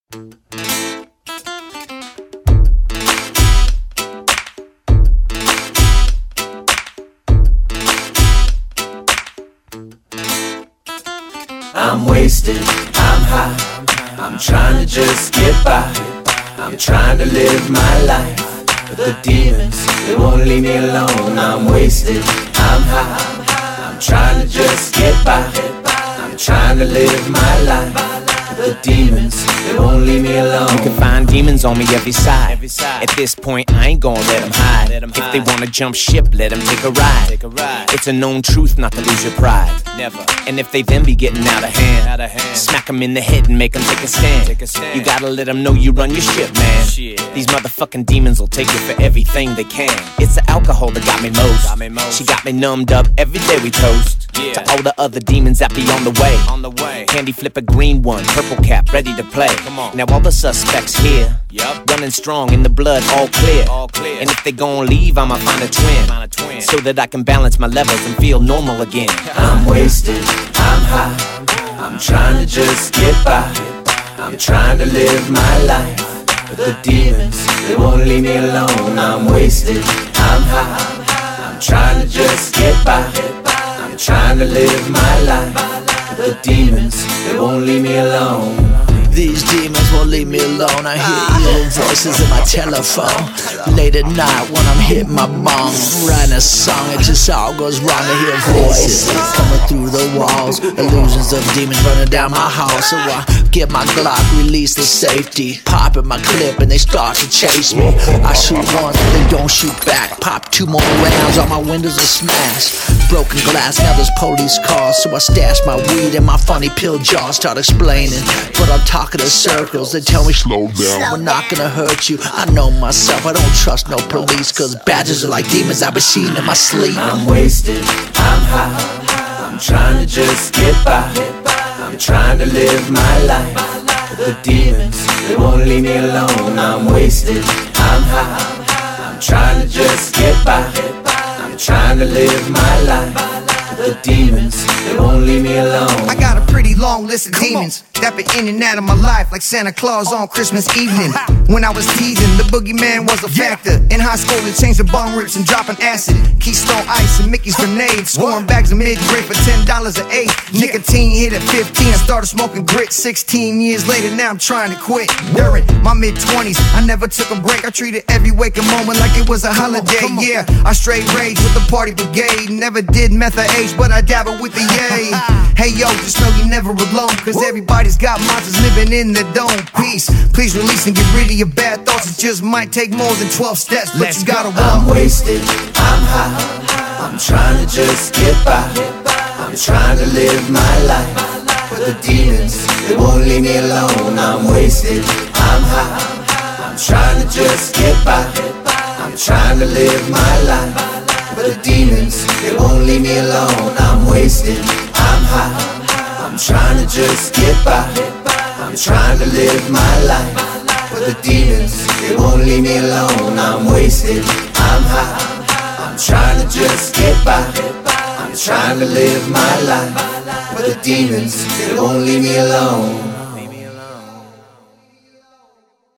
I'm wasted, I'm high, I'm trying to just get by. I'm trying to live my life, but the demons, they won't leave me alone. I'm wasted, I'm high, I'm trying to just get by. I'm trying to live my life, but the demons, they won't leave me alone. You can find demons on me every side. At this point, I ain't gonna let them hide. If they wanna jump ship, let them take a ride. It's a known truth not to lose your pride. Never. And if they then be getting out of hand, smack them in the head and make them take a stand. You gotta let them know you run your ship, man. These motherfucking demons will take you for everything they can. It's the alcohol that got me most. She got me numbed up every day we toast. To all the other demons that be on the way. Candy flip a green one, purple cap, ready to play. Now all the suspects here, running strong in the blood, all clear. And if they gon' leave, I'ma find a twin, so that I can balance my levels and feel normal again. I'm wasted, I'm high, I'm trying to just get by. I'm trying to live my life, but the demons, they won't leave me alone. I'm wasted, I'm high, I'm trying to just get by. I'm trying to live my life, but the demons, they won't leave me alone. These demons won't leave me alone. I hear evil voices in my telephone late at night when I'm hitting my bong, writing a song. It just all goes wrong to hear voices coming through the walls, illusions of demons running down my house. So I get my Glock, release the safety, pop in my clip and they start to chase me. I shoot once, they don't shoot back. Pop 2 more rounds, all my windows are smashed. Broken glass, now there's police cars. So I stash my weed in my funny pill jar, start explaining, but I'm talking to circles. They tell me slow down, we're not gonna hurt you. I know myself, I don't trust no police, cause badges are like demons I've been seeing in my sleep. I'm wasted, I'm high, I'm trying to just get by. I'm trying to live my life, but the demons, they won't leave me alone. I'm wasted, I'm high, I'm trying to just get by. I'm trying to live my life, but the demons, they won't leave me alone. I got a pretty long list of demons that been in and out of my life like Santa Claus on Christmas evening. When I was teasing, the boogeyman was a factor. In high school, they changed the bong rips and dropping acid, Keystone Ice and Mickey's grenades, scoring bags of mid-grade for $10 an eighth. Nicotine hit at 15, I started smoking grit. 16 years later, now I'm trying to quit. During my mid-20s, I never took a break. I treated every waking moment like it was a holiday. Yeah, I straight rage with the party brigade. Never did meth or H, but I dabbled with the yay. Hey yo, just know you're never alone, cause everybody's got monsters living in their dome. Peace, please release and get rid of your bad thoughts. It just might take more than 12 steps, but you gotta walk. I'm wasted, I'm high, I'm trying to just get by. I'm trying to live my life, but the demons, they won't leave me alone. I'm wasted, I'm high, I'm trying to just get by. I'm trying to live my life, but the demons, they won't leave me alone. I'm wasted, I'm high, I'm trying to just get by. I'm trying to live my life, but the demons, they won't leave me alone. I'm wasted, I'm high, I'm trying to just get by. I'm trying to live my life, but the demons, they won't leave me alone.